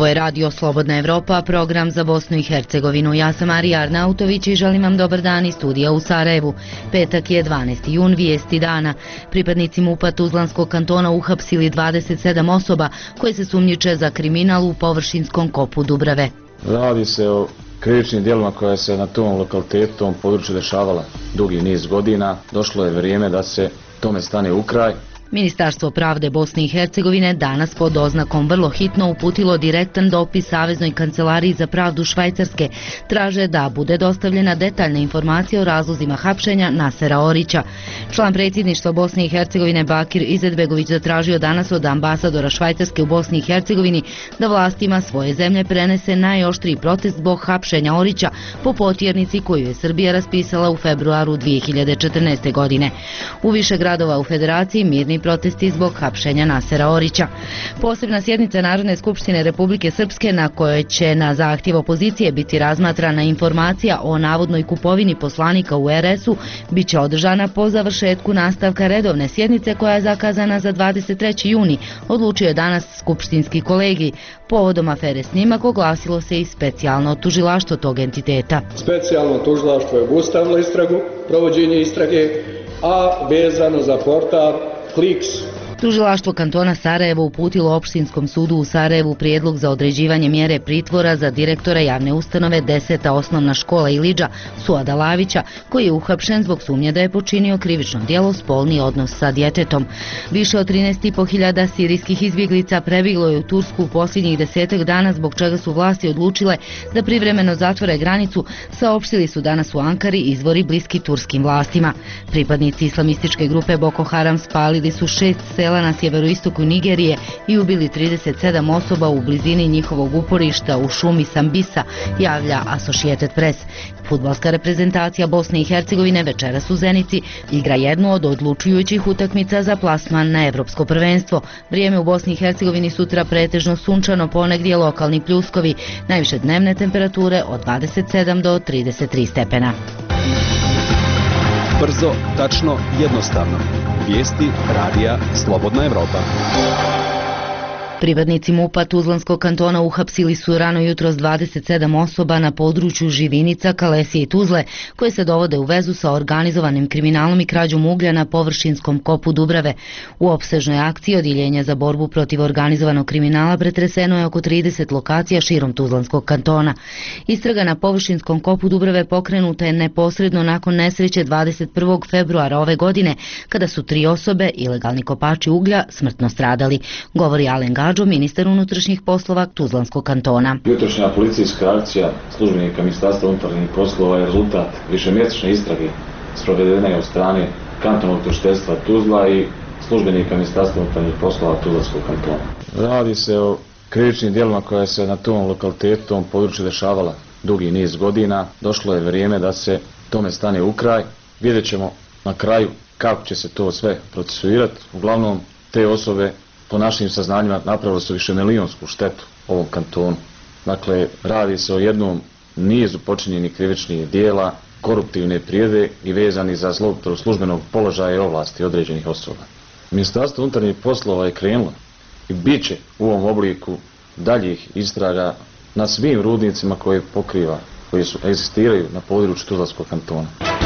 je radio Slobodna Evropa, program za Bosnu i Hercegovinu. Ja sam Marija Arnautović i želim vam dobar dan iz studija u Sarajevu. Petak je 12. jun, vijesti dana. Pripadnici MUP-a Tuzlanskog kantona uhapsili 27 osoba koje se sumnjiče za kriminal u površinskom kopu Dubrave. Radi se o krivičnim djelima koja se na tom lokalitetu, tom području dešavala dugi niz godina. Došlo je vrijeme da se tome stane u kraj. Ministarstvo pravde Bosne i Hercegovine danas pod oznakom vrlo hitno uputilo direktan dopis Saveznoj kancelariji za pravdu Švajcarske. Traže da bude dostavljena detaljna informacija o razlozima hapšenja Nasera Orića. Član predsjedništva Bosne i Hercegovine Bakir Izetbegović zatražio danas od ambasadora Švajcarske u Bosni i Hercegovini da vlastima svoje zemlje prenese najoštriji protest zbog hapšenja Orića po potjernici koju je Srbija raspisala u februaru 2014. godine. U više gradova u Federaciji mirni protesti zbog hapšenja Nasera Orića. Posebna sjednica Narodne skupštine Republike Srpske na kojoj će na zahtjev opozicije biti razmatrana informacija o navodnoj kupovini poslanika u RS-u bit će održana po završetku nastavka redovne sjednice koja je zakazana za 23. juni, odlučio je danas skupštinski kolegij. Povodom afere Snimak oglasilo se i specijalno tužilaštvo tog entiteta. Specijalno tužilaštvo je obustavilo istragu, provođenje istrage, a vezano za portal Kliks. Tužilaštvo kantona Sarajevo uputilo Opštinskom sudu u Sarajevu prijedlog za određivanje mjere pritvora za direktora javne ustanove 10. osnovna škola Ilidža Suada Lavića, koji je uhapšen zbog sumnje da je počinio krivično djelo spolni odnos sa djetetom. Više od 13.500 sirijskih izbjeglica prebjeglo je u Tursku u posljednjih 10 dana, zbog čega su vlasti odlučile da privremeno zatvore granicu, saopštili su danas u Ankari izvori bliski turskim vlastima. Pripadnici islamističke grupe Boko Haram spalili su 6 sela na sjeveroistoku Nigerije i ubili 37 osoba u blizini njihovog uporišta u šumi Sambisa, javlja Associated Press. Fudbalska reprezentacija Bosne i Hercegovine večeras u Zenici igra jednu od odlučujućih utakmica za plasman na Evropsko prvenstvo. Vrijeme u Bosni i Hercegovini sutra pretežno sunčano, ponegdje lokalni pljuskovi, najviše dnevne temperature od 27 do 33 stepena. Brzo, tačno, jednostavno. Vijesti radija Slobodna Evropa. Pripadnici MUP-a Tuzlanskog kantona uhapsili su rano jutros 27 osoba na području Živinica, Kalesije i Tuzle, koje se dovode u vezu sa organizovanim kriminalom i krađom uglja na površinskom kopu Dubrave. U opsežnoj akciji Odjeljenja za borbu protiv organizovanog kriminala pretreseno je oko 30 lokacija širom Tuzlanskog kantona. Istraga na površinskom kopu Dubrave pokrenuta je neposredno nakon nesreće 21. februara ove godine, kada su 3 osobe, ilegalni kopači uglja, smrtno stradali, govori Alen Gadžo, ministar unutrašnjih poslova Tuzlanskog kantona. Jutrošnja policijska akcija službenika Ministarstva unutarnjih poslova je rezultat višemjesečne istrage sprovedene od strane kantonalnog tužiteljstva Tuzla i službenika Ministarstva unutarnjih poslova Tuzlanskog kantona. Radi se o krivičnim djelima koja se na tom lokalitetu, tom području dešavala dugi niz godina. Došlo je vrijeme da se tome stane u kraj. Vidjet ćemo na kraju kako će se to sve procesuirati. Uglavnom, te osobe po našim saznanjima napravili su višemilionsku štetu ovom kantonu. Dakle, radi se o jednom nizu počinjenih krivičnih dijela, koruptivne prijede i vezani za zloupotrebu službenog položaja i ovlasti određenih osoba. Ministarstvo unutarnjih poslova je krenulo i bit će u ovom obliku daljih istraga na svim rudnicima koje pokriva, koji su egzistiraju na području Tuzlanskog kantona.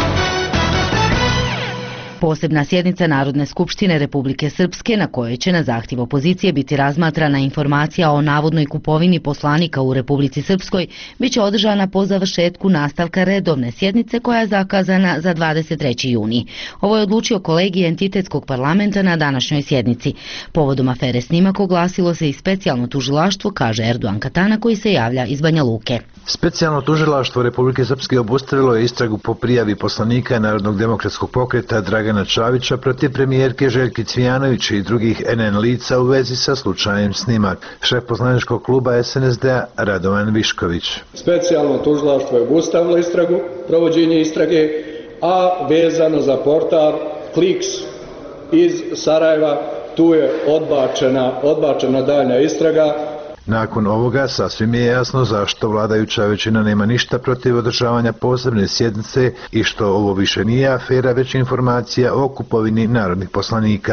Posebna sjednica Narodne skupštine Republike Srpske na kojoj će na zahtjev opozicije biti razmatrana informacija o navodnoj kupovini poslanika u Republici Srpskoj bit će održana po završetku nastavka redovne sjednice koja je zakazana za 23. juni. Ovo je odlučio kolegij entitetskog parlamenta na današnjoj sjednici. Povodom afere Snimak oglasilo se i specijalno tužilaštvo, kaže Erdogan Katana, koji se javlja iz Banja Luke. Specijalno tužilaštvo Republike Srpske obustavilo je istragu po prijavi poslanika Narodnog demokratskog pokreta Dragana Čavića protiv premijerke Željke Cvijanović i drugih NN lica u vezi sa slučajem Snimak. Šef poslaničkog kluba SNSD-a Radovan Višković. Specijalno tužilaštvo je obustavilo istragu, provođenje istrage, a vezano za portal Kliks iz Sarajeva, tu je odbačena daljnja istraga. Nakon ovoga sasvim je jasno zašto vladajuća većina nema ništa protiv održavanja posebne sjednice i što ovo više nije afera, već informacija o kupovini narodnih poslanika.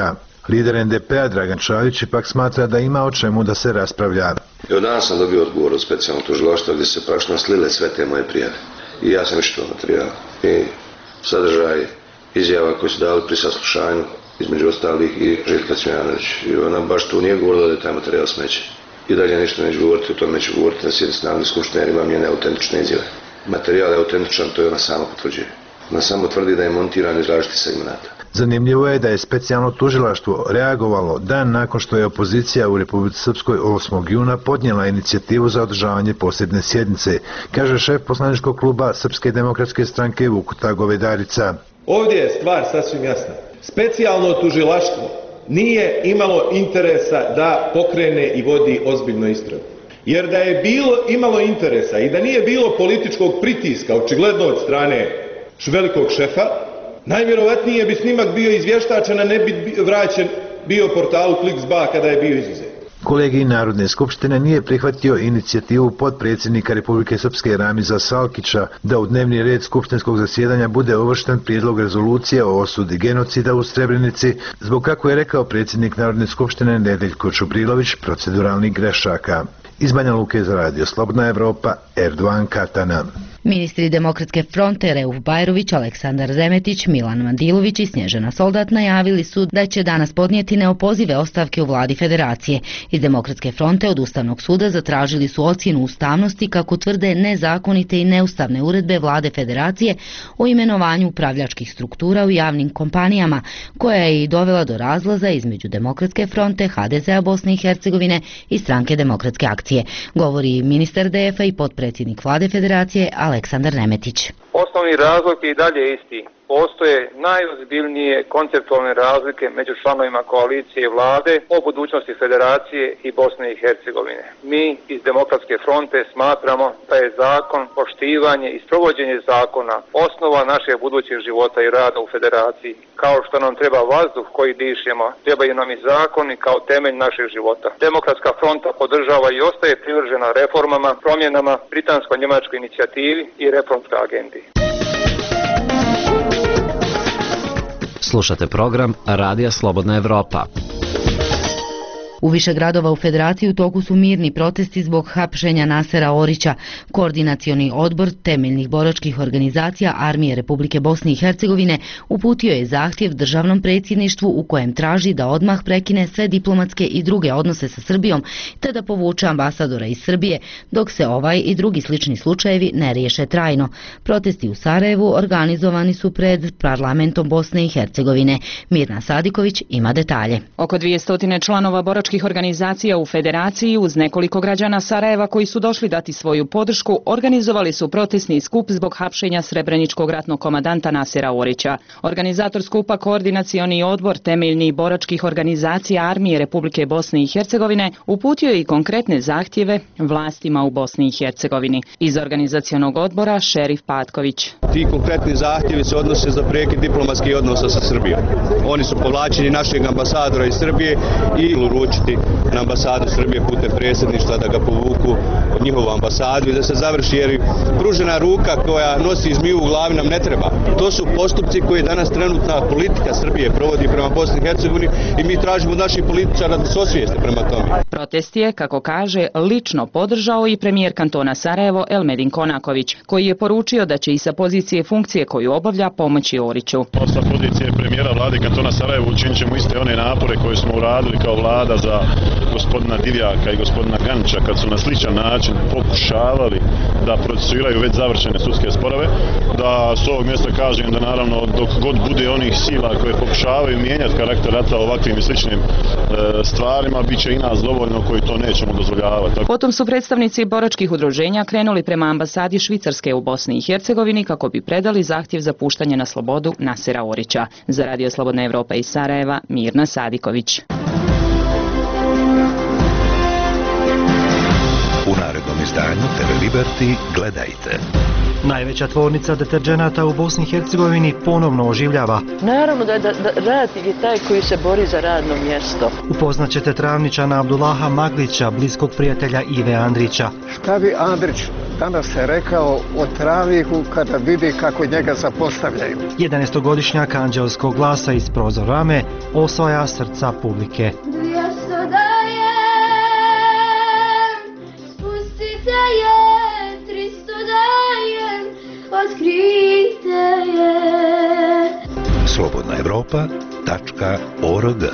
Lider NDP-a Dragan Čavić ipak smatra da ima o čemu da se raspravlja. Evo danas sam dobio odgovor od specijalnog tužilaštva gdje se praktično slile sve te moje prijave. I ja sam iščitao materijal. I sadržaj izjava koje su dali pri saslušanju, između ostalih i Željka Cvijanović. I ona baš tu nije govorila da je taj materijal smeće. I dalje ništa neću govoriti, o tome neću govoriti na sjednici Narodne skupštine jer imam njene autentične izjave. Materijal je autentičan, to je ona sama potvrđuje. Ona samo tvrdi da je montiran iz različitih segmenata. Zanimljivo je da je specijalno tužilaštvo reagovalo dan nakon što je opozicija u Republici Srpskoj 8. juna podnijela inicijativu za održavanje posebne sjednice, kaže šef poslaničkog kluba Srpske demokratske stranke Vukuta Govedarica. Ovdje je stvar sasvim jasna. Specijalno tužilaštvo nije imalo interesa da pokrene i vodi ozbiljnu istragu. Jer da je imalo interesa i da nije bilo političkog pritiska, očigledno od strane velikog šefa, najvjerovatnije bi snimak bio izvještačen, a ne bi vraćen bio portalu Kliks.ba kada je bio izuzet. Kolegij Narodne skupštine nije prihvatio inicijativu potpredsjednika Republike Srpske Ramiza Salkića da u dnevni red skupštinskog zasjedanja bude uvršten prijedlog rezolucije o osudi genocida u Srebrenici, zbog, kako je rekao predsjednik Narodne skupštine Nedeljko Čubrilović, proceduralnih grešaka. Iz Banja Luke za Radio Slobodna Evropa, Erdogan Katana. Ministri Demokratske fronte Reuf Bajrović, Aleksandar Remetić, Milan Mandilović i Snježana Soldat najavili su da će danas podnijeti neopozive ostavke u vladi federacije. Iz Demokratske fronte od Ustavnog suda zatražili su ocjenu ustavnosti kako tvrde nezakonite i neustavne uredbe vlade federacije o imenovanju upravljačkih struktura u javnim kompanijama, koja je i dovela do razlaza između Demokratske fronte, HDZ-a Bosne i Hercegovine i Stranke demokratske akcije. Govori ministar DF-a i potpredsjednik vlade federacije Aleksandar Remetić. Osnovni razlog je i dalje isti. Postoje najozbiljnije konceptualne razlike među članovima koalicije i vlade o budućnosti federacije i Bosne i Hercegovine. Mi iz Demokratske fronte smatramo da je zakon, poštivanje i sprovođenje zakona osnova našeg budućeg života i rada u federaciji. Kao što nam treba vazduh koji dišemo, trebaju nam i zakoni kao temelj našeg života. Demokratska fronta podržava i ostaje privržena reformama, promjenama, britansko-njemačkoj inicijativi i reformskoj agendi. Slušate program Radija Slobodna Evropa. U više gradova u Federaciji u toku su mirni protesti zbog hapšenja Nasera Orića. Koordinacioni odbor temeljnih boračkih organizacija Armije Republike Bosne i Hercegovine uputio je zahtjev državnom predsjedništvu u kojem traži da odmah prekine sve diplomatske i druge odnose sa Srbijom te da povuče ambasadora iz Srbije dok se ovaj i drugi slični slučajevi ne riješe trajno. Protesti u Sarajevu organizovani su pred parlamentom Bosne i Hercegovine. Mirna Sadiković ima detalje. Oko 200 članova boračkih organizacija u Federaciji uz nekoliko građana Sarajeva koji su došli dati svoju podršku organizovali su protestni skup zbog hapšenja srebreničkog ratnog komandanta Nasera Orića. Organizator skupa Koordinacioni odbor temeljnih boračkih organizacija Armije Republike Bosne i Hercegovine uputio je i konkretne zahtjeve vlastima u Bosni i Hercegovini. Iz organizacionog odbora Šerif Patković. Ti konkretni zahtjevi se odnose za prekid diplomatskih odnosa sa Srbijom. Oni su povlačenje našeg ambasadora iz Srbije i uručiti na ambasadu Srbije putem predsjedništva da ga povuku od njihovu ambasadu i da se završi, jer pružena ruka koja nosi zmiju u glavi nam ne treba. To su postupci koje danas trenutna politika Srbije provodi prema Bosni i Hercegovini i mi tražimo od naših političara da se osvijeste prema tome. Protest je, kako kaže, lično podržao i premijer kantona Sarajevo Elmedin Konaković, koji je poručio da će i sa pozicije funkcije koju obavlja pomoći Oriću. Sa pozicije premijera vlade kantona Sarajevo učinit ćemo iste one napore koje smo uradili kao vlada za gospodina Divjaka i gospodina Ganča kad su na sličan način pokušavali da procesuiraju već završene sudske sporove, da s ovog mjesta kažem da naravno dok god bude onih sila koje pokušavaju mijenjati karakter rata ovakvim i sličnim stvarima, bit će i nas dovoljno koji to nećemo dozvoljavati. Potom su predstavnici boračkih udruženja krenuli prema ambasadi Švicarske u Bosni i Hercegovini kako bi predali zahtjev za puštanje na slobodu Nasera Orića. Za Radio Slobodna Evropa iz Sarajeva, Mirna Sadiković. U narednom izdanju TV Liberty gledajte. Najveća tvornica deterdženata u Bosni i Hercegovini ponovno oživljava. Naravno da radnik je taj koji se bori za radno mjesto. Upoznaćete travničana Abdullaha Maglića, bliskog prijatelja Ive Andrića. Šta bi Andrić danas je rekao o Travihu kada vidi kako njega zapostavljaju. 11-godišnjak anđelskog glasa iz prozorame osvaja srca publike. 200 dajem, spustite je, 300 dajem, otkrite je. Slobodna Evropa.org.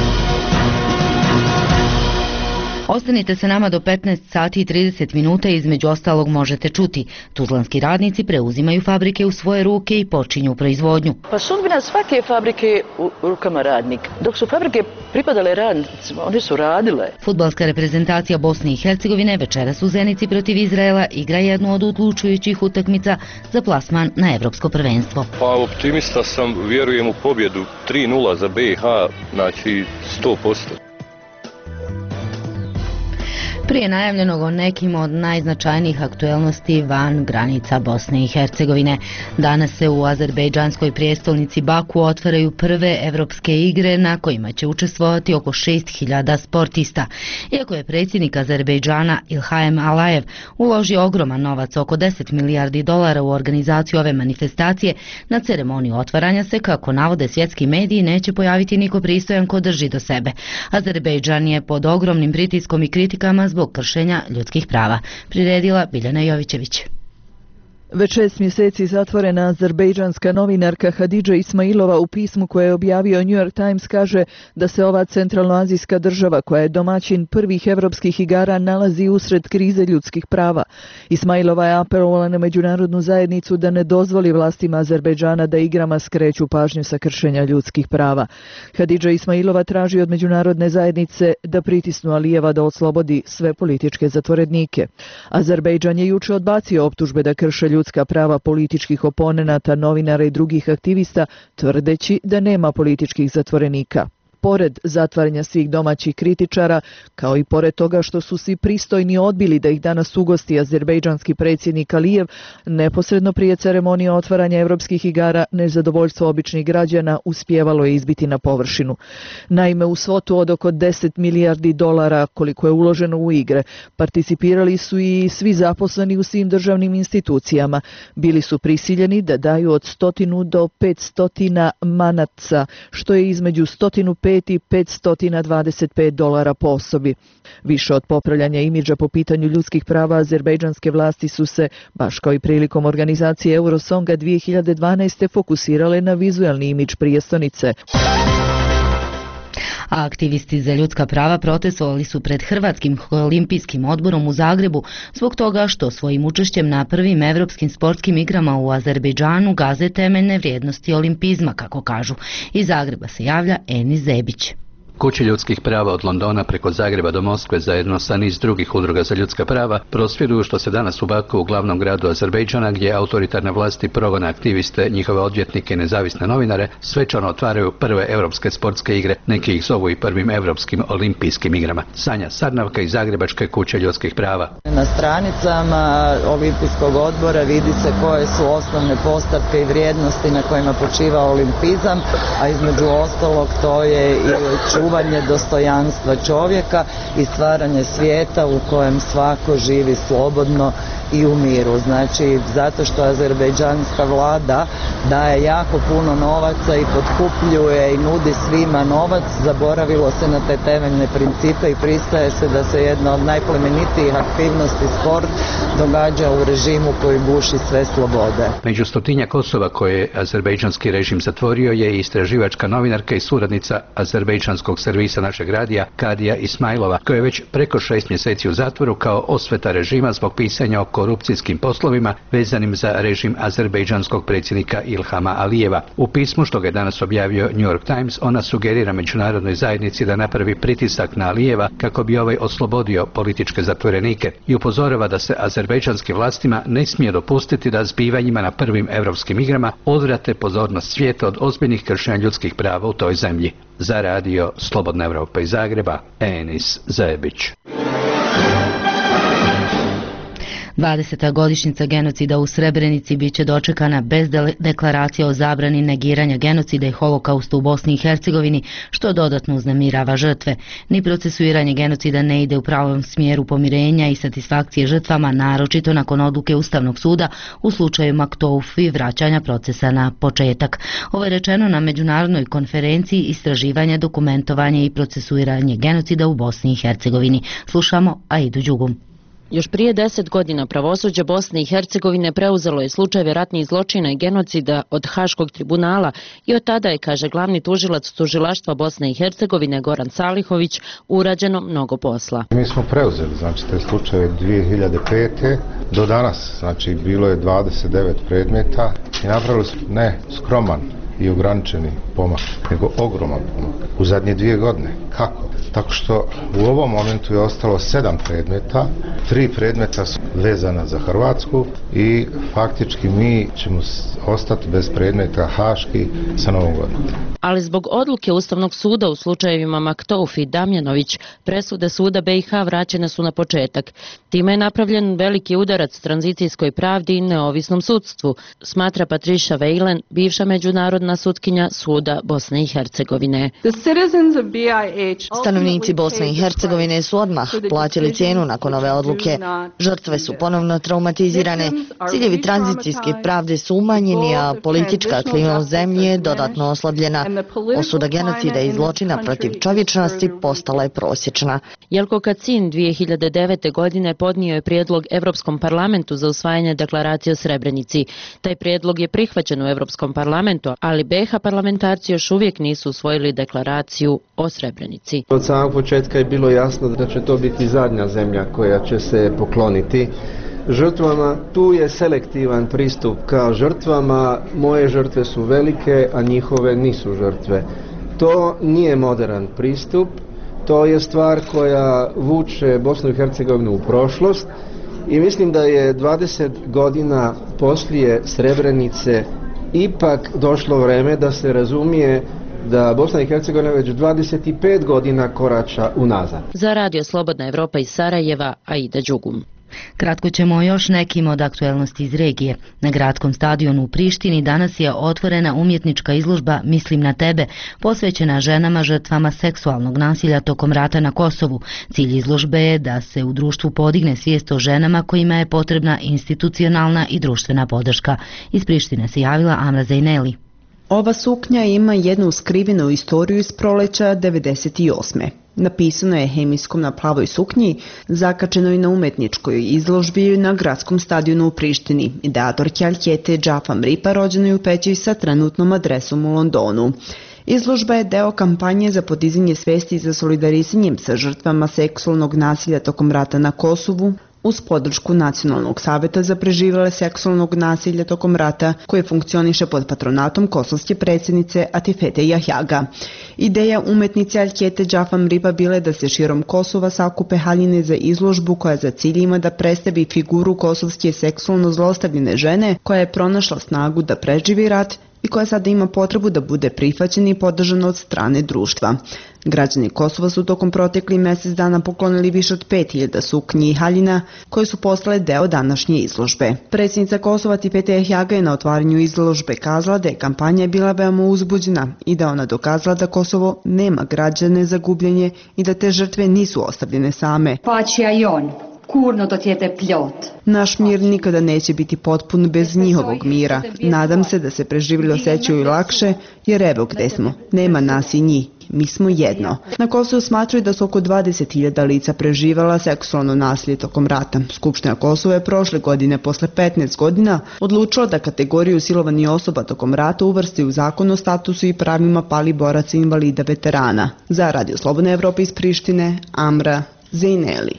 Ostanite se nama do 15 sati i 30 minuta i između ostalog možete čuti. Tuzlanski radnici preuzimaju fabrike u svoje ruke i počinju proizvodnju. Pa sudbina svake fabrike je u rukama radnika. Dok su fabrike pripadale radnicima, one su radile. Fudbalska reprezentacija Bosne i Hercegovine večeras u Zenici protiv Izraela igra jednu od odlučujućih utakmica za plasman na evropsko prvenstvo. Pa optimista sam, vjerujem u pobjedu 3:0 za BiH, znači 100%. Prije najavljenog o nekim od najznačajnijih aktuelnosti van granica Bosne i Hercegovine. Danas se u azerbejdžanskoj prijestolnici Baku otvaraju prve evropske igre na kojima će učestvovati oko 6.000 sportista. Iako je predsjednik Azerbejdžana Ilham Alijev uložio ogroman novac, oko 10 milijardi dolara u organizaciju ove manifestacije, na ceremoniju otvaranja se, kako navode svjetski mediji, neće pojaviti niko pristojan ko drži do sebe. Azerbejdžan je pod ogromnim pritiskom i kritikama zbog kršenja ljudskih prava. Priredila Biljana Jovićević. Već 6 mjeseci zatvorena azerbejdžanska novinarka Hadidža Ismailova u pismu koje je objavio New York Times kaže da se ova centralnoazijska država, koja je domaćin prvih evropskih igara, nalazi usred krize ljudskih prava. Ismailova je apelovala na međunarodnu zajednicu da ne dozvoli vlastima Azerbejdžana da igrama skreću pažnju sa kršenja ljudskih prava. Hadidža Ismailova traži od međunarodne zajednice da pritisnu Alijeva da oslobodi sve političke zatvorenike. Azerbejdžan je juče odbacio optužbe da krše ljudska prava političkih oponenata, novinara i drugih aktivista, tvrdeći da nema političkih zatvorenika. Pored zatvaranja svih domaćih kritičara, kao i pored toga što su svi pristojni odbili da ih danas ugosti azerbejdžanski predsjednik Alijev, neposredno prije ceremonije otvaranja evropskih igara nezadovoljstvo običnih građana uspijevalo je izbiti na površinu. Naime, u svotu od oko 10 milijardi dolara koliko je uloženo u igre, participirali su i svi zaposleni u svim državnim institucijama. Bili su prisiljeni da daju od 100 do 500 manaca, što je između 105 i 525 dolara po osobi. Više od popravljanja imidža po pitanju ljudskih prava, azerbejdžanske vlasti su se, baš kao i prilikom organizacije Eurosonga 2012. fokusirale na vizualni imidž prijestolnice. A aktivisti za ljudska prava protestovali su pred Hrvatskim olimpijskim odborom u Zagrebu zbog toga što svojim učešćem na prvim evropskim sportskim igrama u Azerbejdžanu gaze temeljne vrijednosti olimpizma, kako kažu. Iz Zagreba se javlja Enis Zebić. Kuće ljudskih prava od Londona preko Zagreba do Moskve zajedno sa niz drugih udruga za ljudska prava prosvjeduju što se danas u Baku, u glavnom gradu Azerbejdžana, gdje autoritarne vlasti progone aktiviste, njihove odvjetnike i nezavisne novinare, svečano otvaraju prve europske sportske igre, neki ih zovu i prvim europskim olimpijskim igrama. Sanja Sarnavka iz Zagrebačke kuće ljudskih prava. Na stranicama Olimpijskog odbora vidi se koje su osnovne postavke i vrijednosti na kojima počiva olimpizam, a između ostalog to je i čuvanje dostojanstva čovjeka i stvaranje svijeta u kojem svako živi slobodno i u miru. Znači, zato što azerbejdžanska vlada daje jako puno novaca i potkupljuje i nudi svima novac, zaboravilo se na te temeljne principe i pristaje se da se jedna od najplemenitijih aktivnosti sport događa u režimu koji guši sve slobode. Među 100 osoba koje je azerbejdžanski režim zatvorio je i istraživačka novinarka i suradnica azerbejdžanskog servisa našeg radija Kadija Ismailova, koja je već preko 6 mjeseci u zatvoru kao osveta režima zbog pisanja o korupcijskim poslovima vezanim za režim azerbejdžanskog predsjednika Ilhama Alijeva. U pismu što ga je danas objavio New York Times, ona sugerira međunarodnoj zajednici da napravi pritisak na Alijeva kako bi ovaj oslobodio političke zatvorenike i upozorava da se azerbejdžanskim vlastima ne smije dopustiti da zbivanjima na prvim europskim igrama odvrate pozornost svijeta od ozbiljnih kršenja ljudskih prava u toj zemlji. Za radio Slobodna Evropa iz Zagreba, Enis Zebić. 20. godišnjica genocida u Srebrenici biće dočekana bez deklaracije o zabrani negiranja genocida i holokausta u Bosni i Hercegovini, što dodatno uznemirava žrtve. Ni procesuiranje genocida ne ide u pravom smjeru pomirenja i satisfakcije žrtvama, naročito nakon odluke Ustavnog suda u slučaju Maktouf i vraćanja procesa na početak. Ovo je rečeno na međunarodnoj konferenciji istraživanja, dokumentovanje i procesuiranje genocida u Bosni i Hercegovini. Slušamo Aidu Đugu. Još prije 10 godina pravosuđe Bosne i Hercegovine preuzelo je slučajeve ratnih zločina i genocida od Haškog tribunala i od tada je, kaže glavni tužilac tužilaštva Bosne i Hercegovine Goran Salihović, urađeno mnogo posla. Mi smo preuzeli te slučajeve 2005. do danas, bilo je 29 predmeta i napravili smo ne skroman i ograničeni pomak, nego ogroman pomak u zadnje 2 godine. Kako? Tako što u ovom momentu je ostalo 7 predmeta, 3 predmeta su vezana za Hrvatsku i faktički mi ćemo ostati bez predmeta haški sa Novom godinom. Ali zbog odluke Ustavnog suda u slučajevima Maktouf i Damjanović, presude suda BiH vraćene su na početak. Time je napravljen veliki udarac tranzicijskoj pravdi i neovisnom sudstvu, smatra Patricia Vejlen, bivša međunarodna sutkinja suda Bosne i Hercegovine. Stanovnici Bosne i Hercegovine su odmah plaćali cijenu nakon ove odluke. Žrtve su ponovno traumatizirane, ciljevi tranzicijske pravde su umanjeni, a politička klima u zemlji je dodatno oslabljena. Osuda genocida i zločina protiv čovječnosti postala je prosječna. Jelko Kacin 2009. godine podnio je prijedlog Europskom parlamentu za usvajanje deklaracije o Srebrenici. Taj prijedlog je prihvaćen u Europskom parlamentu, ali BiH parlamentarci još uvijek nisu usvojili deklaraciju o Srebrenici. Od samog početka je bilo jasno da će to biti zadnja zemlja koja će se pokloniti žrtvama. Tu je selektivan pristup ka žrtvama. Moje žrtve su velike, a njihove nisu žrtve. To nije modern pristup. To je stvar koja vuče Bosnu i Hercegovinu u prošlost i mislim da je 20 godina poslije Srebrenice ipak došlo vreme da se razumije da Bosna i Hercegovina već 25 godina korača unazad. Za Radio Slobodna Evropa iz Sarajeva, Aida Đugum. Kratko ćemo o još nekim od aktuelnosti iz regije. Na gradskom stadionu u Prištini danas je otvorena umjetnička izložba Mislim na tebe, posvećena ženama žrtvama seksualnog nasilja tokom rata na Kosovu. Cilj izložbe je da se u društvu podigne svijest o ženama kojima je potrebna institucionalna i društvena podrška. Iz Prištine se javila Amra Zejneli. Ova suknja ima jednu skrivenu istoriju iz proleća 98. Napisano je hemijskom na plavoj suknji, zakačenoj na umetničkoj izložbi na gradskom stadionu u Prištini. Ideatorka Aljkete Džafam Ripa rođenoj u Peći sa trenutnom adresom u Londonu. Izložba je deo kampanje za podizanje svesti za solidarisanjem sa žrtvama seksualnog nasilja tokom rata na Kosovu, uz podršku Nacionalnog saveta za preživjele seksualnog nasilja tokom rata, koje funkcioniše pod patronatom kosovske predsjednice Atifete Jahjaga. Ideja umetnice Aljkete Džafam Ripa bila je da se širom Kosova sakupe haljine za izložbu koja za cilj ima da predstavi figuru kosovske seksualno zlostavljene žene koja je pronašla snagu da preživi rat i koja sada ima potrebu da bude prihvaćena i podržana od strane društva. Građani Kosova su tokom proteklih mjesec dana poklonili više od 5000 suknji i haljina koje su postale deo današnje izložbe. Predsjednica Kosova Atifete Jahjaga je na otvaranju izložbe kazala da je kampanja bila veoma uzbuđena i da ona dokazala da Kosovo nema građane za gubljenje i da te žrtve nisu ostavljene same. Naš mir nikada neće biti potpun bez njihovog mira. Nadam se da se preživjeli osjećaju lakše, jer evo gde smo. Nema nas i njih. Mi smo jedno. Na Kosovu smatraju da su oko 20.000 lica preživjela seksualno nasilje tokom rata. Skupština Kosova je prošle godine, posle 15 godina, odlučila da kategoriju silovanih osoba tokom rata uvrsti u zakon o statusu i pravima palih boraca i invalida veterana. Za Radio Slobodna Evropa iz Prištine, Amra Zejneli.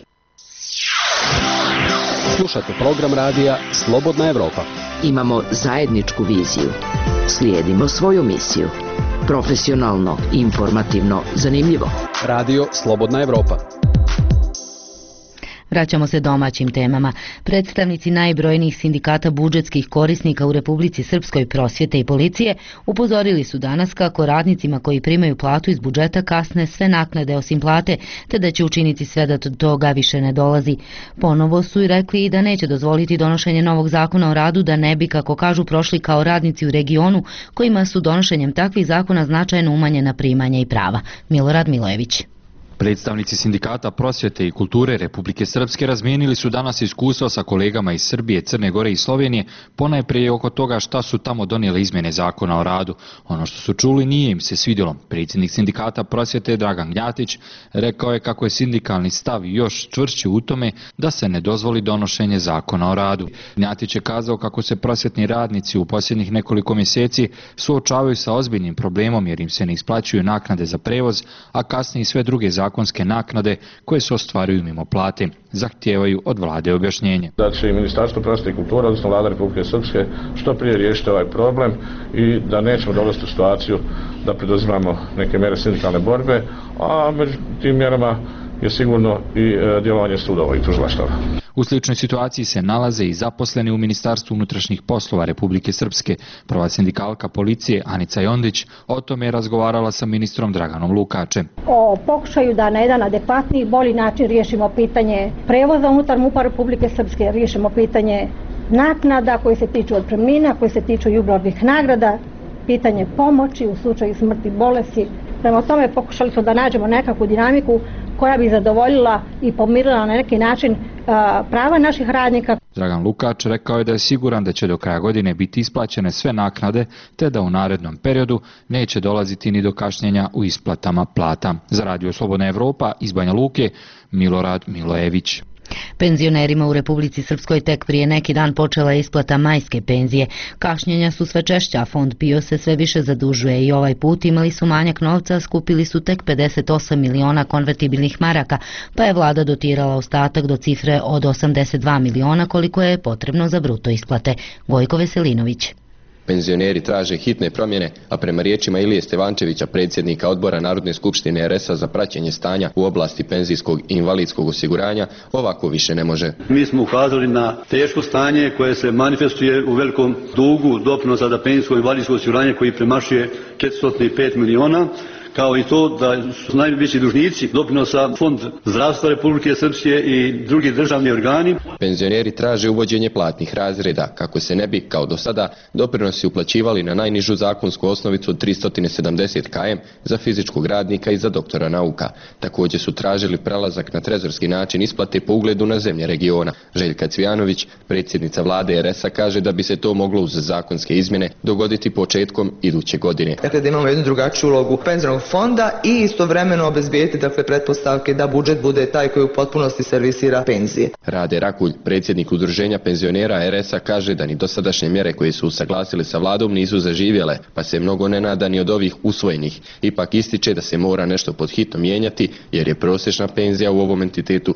Slušate program radija Slobodna Evropa. Imamo zajedničku viziju. Slijedimo svoju misiju. Profesionalno, informativno, zanimljivo. Radio Slobodna Evropa. Vraćamo se domaćim temama. Predstavnici najbrojnijih sindikata budžetskih korisnika u Republici Srpskoj, Prosvjete i policije upozorili su danas kako radnicima koji primaju platu iz budžeta kasne sve naknade osim plate, te da će učiniti sve da do toga više ne dolazi. Ponovo su i rekli da neće dozvoliti donošenje novog zakona o radu da ne bi, kako kažu, prošli kao radnici u regionu kojima su donošenjem takvih zakona značajno umanjena primanja i prava. Milorad Milojević. Predstavnici sindikata prosvjete i kulture Republike Srpske razmijenili su danas iskustva sa kolegama iz Srbije, Crne Gore i Slovenije, ponajprije oko toga šta su tamo donijele izmjene zakona o radu. Ono što su čuli nije im se svidjelo. Predsjednik sindikata prosvjete Dragan Gnjatić rekao je kako je sindikalni stav još čvršći u tome da se ne dozvoli donošenje zakona o radu. Gnjatić je kazao kako se prosvjetni radnici u posljednjih nekoliko mjeseci suočavaju sa ozbiljnim problemom jer im se ne isplaćuju naknade za prevoz, a kasnije i sve druge zakonske naknade koje se ostvaruju mimo plate. Zahtijevaju od vlade objašnjenje. Da će i Ministarstvo prosvjete i kulture, odnosno vlada Republike Srpske, što prije riješiti ovaj problem i da nećemo dovesti u situaciju da preduzimamo neke mjere sindikalne borbe, a među tim mjerama je sigurno i djelovanje sudova i tužilaštava. U sličnoj situaciji se nalaze i zaposleni u Ministarstvu unutrašnjih poslova Republike Srpske. Prva sindikalka policije Anica Jondić o tome je razgovarala sa ministrom Draganom Lukačem. O pokušaju da na jedan adekvatniji i bolji način riješimo pitanje prevoza unutar MUP-a Republike Srpske, riješimo pitanje naknada koje se tiču otpremnina, koje se tiču jubilarnih nagrada, pitanje pomoći u slučaju smrti, bolesti. Prema tome pokušali smo da nađemo nekakvu dinamiku koja bi zadovoljila i pomirila na neki način prava naših radnika. Dragan Lukač rekao je da je siguran da će do kraja godine biti isplaćene sve naknade, te da u narednom periodu neće dolaziti ni do kašnjenja u isplatama plata. Za Radio Slobodna Evropa iz Banja Luke, Milorad Milojević. Penzionerima u Republici Srpskoj tek prije neki dan počela je isplata majske penzije. Kašnjenja su sve češća, a fond PIO se sve više zadužuje i ovaj put imali su manjak novca, skupili su tek 58 miliona konvertibilnih maraka, pa je vlada dotirala ostatak do cifre od 82 miliona koliko je potrebno za bruto isplate. Gojko Veselinović. Penzioneri traže hitne promjene, a prema riječima Ilije Stevančevića, predsjednika odbora Narodne skupštine RS-a za praćenje stanja u oblasti penzijskog i invalidskog osiguranja, ovako više ne može. Mi smo ukazali na teško stanje koje se manifestuje u velikom dugu doprinosa za penzijsko i invalidsko osiguranje koji premašuje 405 miliona, kao i to da su najveći dužnici doprinosa Fond zdravstva Republike Srpske i drugi državni organi. Penzioneri traže uvođenje platnih razreda kako se ne bi, kao do sada, doprinosi uplaćivali na najnižu zakonsku osnovicu od 370 km za fizičkog radnika i za doktora nauka. Također su tražili prelazak na trezorski način isplate po ugledu na zemlje regiona. Željka Cvijanović, predsjednica vlade RS-a, kaže da bi se to moglo uz zakonske izmjene dogoditi početkom iduće godine. Dakle, da imamo jednu drugačiju ulogu penzionog fonda i istovremeno obezbijeti pretpostavke da budžet bude taj koji u potpunosti servisira penzije. Rade Rakulj, predsjednik udruženja penzionera RS-a, kaže da ni dosadašnje mjere koje su usaglasili sa vladom nisu zaživjele, pa se mnogo ne nada ni od ovih usvojenih. Ipak ističe da se mora nešto pod hitno mijenjati jer je prosječna penzija u ovom entitetu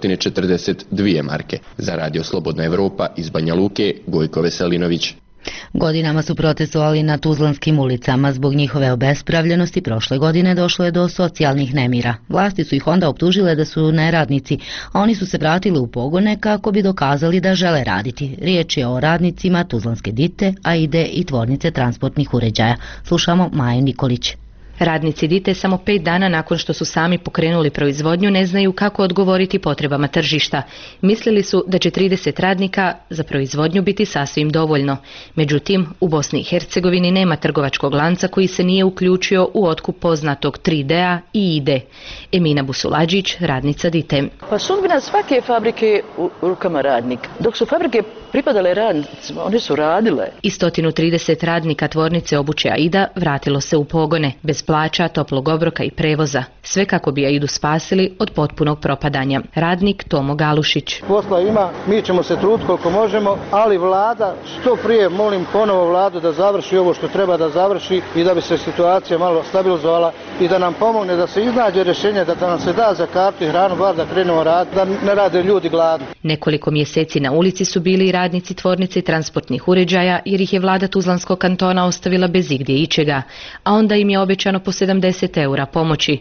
342 marke. Za Radio Slobodna Evropa iz Banja Luke, Gojko Veselinović. Godinama su protestovali na tuzlanskim ulicama. Zbog njihove obespravljenosti prošle godine došlo je do socijalnih nemira. Vlasti su ih onda optužile da su neradnici, a oni su se vratili u pogone kako bi dokazali da žele raditi. Riječ je o radnicima Tuzlanske Dite, Aide i tvornice transportnih uređaja. Slušamo Maju Nikolić. Radnici Dite samo 5 dana nakon što su sami pokrenuli proizvodnju ne znaju kako odgovoriti potrebama tržišta. Mislili su da će 30 radnika za proizvodnju biti sasvim dovoljno. Međutim, u Bosni i Hercegovini nema trgovačkog lanca koji se nije uključio u otkup poznatog 3D-a i IDE. Emina Busulađić, radnica Dite. Pa sudbina svake fabrike u rukama radnika. Dok su fabrike pripadale radnicima, one su radile. I 130 radnika tvornice obuće Aida vratilo se u pogone, bez plaća, toplog obroka i prevoza. Sve kako bi Aidu spasili od potpunog propadanja. Radnik Tomo Galušić. Posla ima, mi ćemo se truditi koliko možemo, ali vlada, što prije molim ponovo vladu da završi ovo što treba da završi i da bi se situacija malo stabilizovala i da nam pomogne da se iznađe rješenje, da nam se da za kartu i hranu, bar da krenemo raditi, da ne rade ljudi gladni. Nekoliko mjeseci na ulici su bili i radnici tvornice transportnih uređaja jer ih je vlada Tuzlanskog kantona ostavila bez igdje ičega, a onda im je obećano po 70 € pomoći.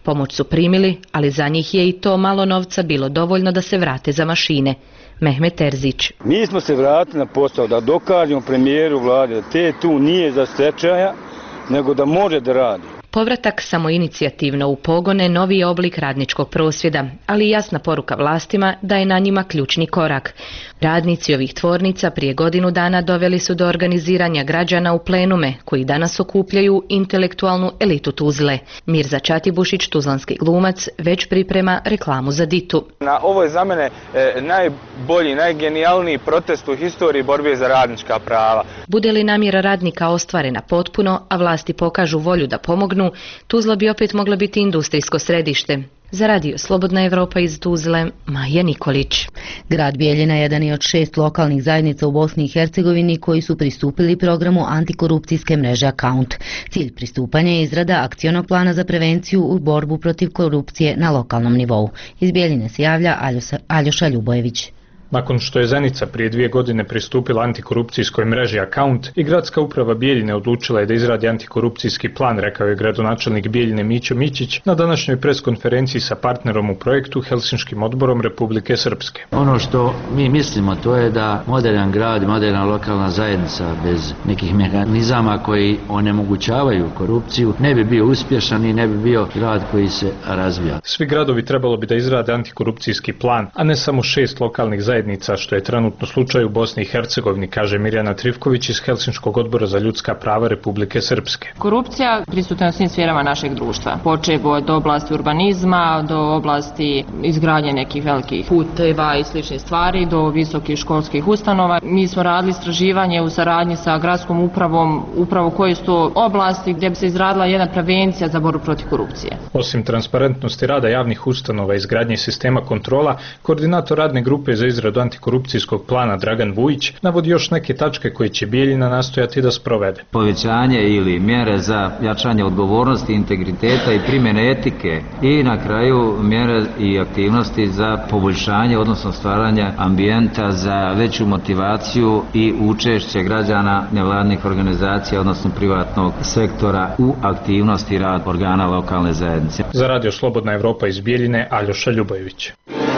Pomoć su primili, ali za njih je i to malo novca bilo dovoljno da se vrate za mašine. Mehmet Terzić. Mi smo se vratili na posao da dokažemo premijeru vlade da te tu nije za stečaja, nego da može da radi. Povratak samoinicijativno u pogone novi je oblik radničkog prosvjeda, ali i jasna poruka vlastima da je na njima ključni korak. Radnici ovih tvornica prije godinu dana doveli su do organiziranja građana u plenume, koji danas okupljaju intelektualnu elitu Tuzle. Mirza Čatibušić, tuzlanski glumac, već priprema reklamu za Ditu. Ovo je za mene najbolji, najgenijalniji protest u historiji borbe za radnička prava. Bude li namjera radnika ostvarena potpuno, a vlasti pokažu volju da pomognu, Tuzla bi opet mogla biti industrijsko središte. Za radio Slobodna Evropa iz Tuzle, Maja Nikolić. Grad Bijeljina je jedan od 6 lokalnih zajednica u Bosni i Hercegovini koji su pristupili programu antikorupcijske mreže Account. Cilj pristupanja je izrada akcionog plana za prevenciju u borbu protiv korupcije na lokalnom nivou. Iz Bijeljine se javlja Aljoša Ljubojević. Nakon što je Zenica prije 2 godine pristupila antikorupcijskoj mreži Account i gradska uprava Bijeljine odlučila je da izradi antikorupcijski plan, rekao je gradonačelnik Bijeljine Mićo Mićić na današnjoj preskonferenciji sa partnerom u projektu Helsinškim odborom Republike Srpske. Ono što mi mislimo to je da moderan grad, moderna lokalna zajednica bez nekih mehanizama koji onemogućavaju korupciju ne bi bio uspješan i ne bi bio grad koji se razvija. Svi gradovi trebalo bi da izrade antikorupcijski plan, a ne samo 6 lokalnih zajednica, što je trenutno slučaj u Bosni i Hercegovini, kaže Mirjana Trivković iz Helsinškog odbora za ljudska prava Republike Srpske. Korupcija prisutna u svim sferama našeg društva, počev od oblasti urbanizma do oblasti izgradnje nekih velikih puteva i sličnih stvari do visokih školskih ustanova. Mi smo radili istraživanje u saradnji sa gradskom upravom, upravo koje su to oblasti gdje bi se izradila jedna prevencija za borbu protiv korupcije. Osim transparentnosti rada javnih ustanova i izgradnje sistema kontrola, koordinator radne grupe za izradu antikorupcijskog plana Dragan Vujić navodi još neke tačke koje će Bijeljina nastojati da sprovede. Povećanje ili mjere za jačanje odgovornosti, integriteta i primjene etike i na kraju mjere i aktivnosti za poboljšanje, odnosno stvaranje ambijenta za veću motivaciju i učešće građana, nevladnih organizacija, odnosno privatnog sektora u aktivnosti i rad organa lokalne zajednice. Za radio Slobodna Evropa iz Bijeljine, Aljoša Ljubojević.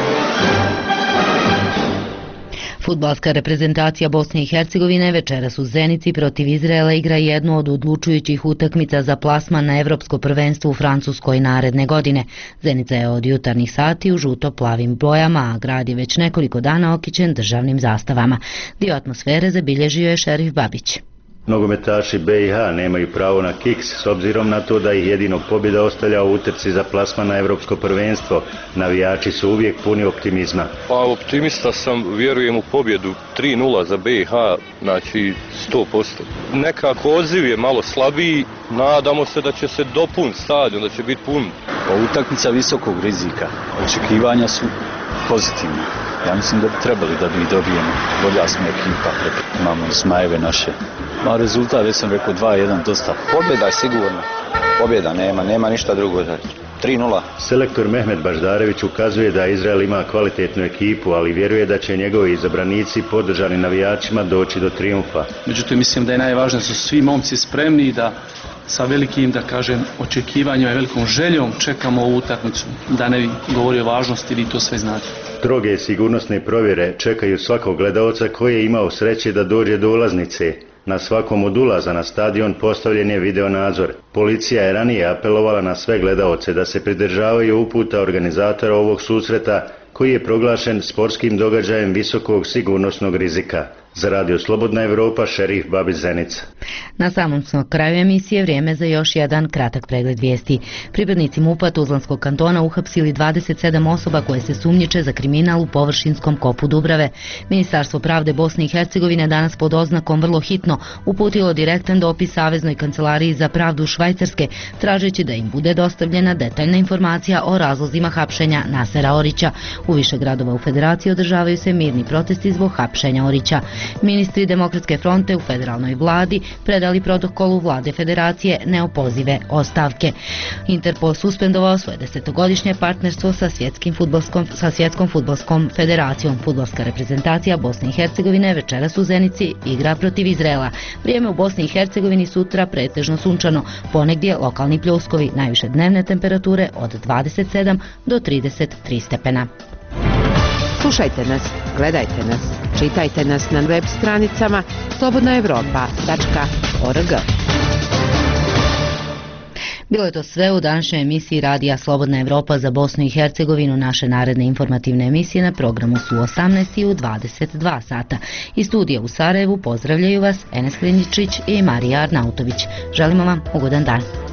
Fudbalska reprezentacija Bosne i Hercegovine večeras u Zenici protiv Izraela igra jednu od odlučujućih utakmica za plasman na Evropsko prvenstvo u Francuskoj naredne godine. Zenica je od jutarnjih sati u žuto-plavim bojama, a grad je već nekoliko dana okićen državnim zastavama. Dio atmosfere zabilježio je Šerif Babić. Nogometaši BiH nemaju pravo na kiks s obzirom na to da ih jedino pobjeda ostavlja u utrci za plasman na Evropsko prvenstvo. Navijači su uvijek puni optimizma. Pa optimista sam, vjerujem u pobjedu 3-0 za BiH, znači 100%. Nekako odziv je malo slabiji, nadamo se da će se dopuniti stadion, da će biti pun. Utakmica visokog rizika, očekivanja su pozitivne. Ja mislim da bi trebali da bi dobijemo, bolja smo ekipa, imamo smajeve naše. Ma rezultat, već sam rekao 2-1 dosta. Pobjeda je sigurno, pobjeda nema ništa drugo. 3-0. Selektor Mehmet Baždarević ukazuje da Izrael ima kvalitetnu ekipu, ali vjeruje da će njegovi izabranici podržani navijačima doći do trijumfa. Međutim, mislim da je najvažnije da su svi momci spremni i da sa velikim, da kažem, očekivanjima i velikom željom čekamo ovu utakmicu. Da ne govori o važnosti, vi to sve znate. Stroge sigurnosne provjere čekaju svakog gledaoca koji je imao sreće da dođe do ulaznice. Na svakom od ulaza na stadion postavljen je video nadzor. Policija je ranije apelovala na sve gledaoce da se pridržavaju uputa organizatora ovog susreta koji je proglašen sportskim događajem visokog sigurnosnog rizika. Za radio Slobodna Evropa, Šerif Babić, Zenica. Na samom smo kraju emisije, vrijeme za još jedan kratak pregled vijesti. Pripadnici MUP-a Tuzlanskog kantona uhapsili 27 osoba koje se sumnjiče za kriminal u površinskom kopu Dubrave. Ministarstvo pravde Bosne i Hercegovine danas pod oznakom vrlo hitno uputilo direktan dopis Saveznoj kancelariji za pravdu Švajcarske, tražeći da im bude dostavljena detaljna informacija o razlozima hapšenja Nasera Orića. U više gradova u Federaciji održavaju se mirni protesti zbog hapšenja Orića. Ministri Demokratske fronte u federalnoj vladi predali protokolu vlade federacije neopozive ostavke. Interpol suspendovao svoje 10-godišnje partnerstvo sa Svjetskom fudbalskom federacijom. Fudbalska reprezentacija Bosne i Hercegovine večeras u Zenici igra protiv Izraela. Vrijeme u Bosni i Hercegovini sutra pretežno sunčano, ponegdje lokalni pljuskovi, najviše dnevne temperature od 27 do 33 stepena. Slušajte nas, gledajte nas, čitajte nas na web stranicama slobodnaevropa.org. Bilo je to sve u današnjoj emisiji radija Slobodna Evropa za Bosnu i Hercegovinu. Naše naredne informativne emisije na programu su u 18 i u 22 sata. Iz studija u Sarajevu pozdravljaju vas Enes Klinjičić i Marija Arnautović. Želimo vam ugodan dan.